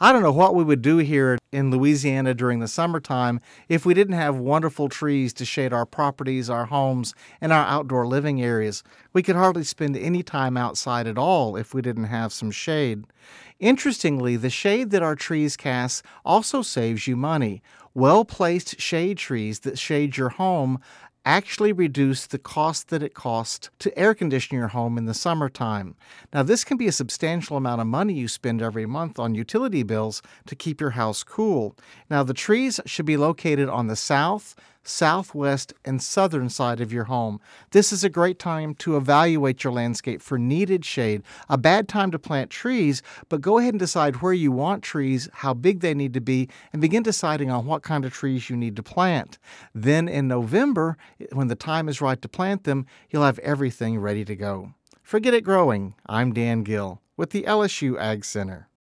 I don't know what we would do here in Louisiana during the summertime if we didn't have wonderful trees to shade our properties, our homes, and our outdoor living areas. We could hardly spend any time outside at all if we didn't have some shade. Interestingly, the shade that our trees cast also saves you money. Well-placed shade trees that shade your home actually reduce the cost that it costs to air condition your home in the summertime. Now, this can be a substantial amount of money you spend every month on utility bills to keep your house cool. Now, the trees should be located on the south, southwest, and southern side of your home. This is a great time to evaluate your landscape for needed shade. A bad time to plant trees, but go ahead and decide where you want trees, how big they need to be, and begin deciding on what kind of trees you need to plant. Then in November, when the time is right to plant them, you'll have everything ready to go. Forget it growing. I'm Dan Gill with the LSU Ag Center.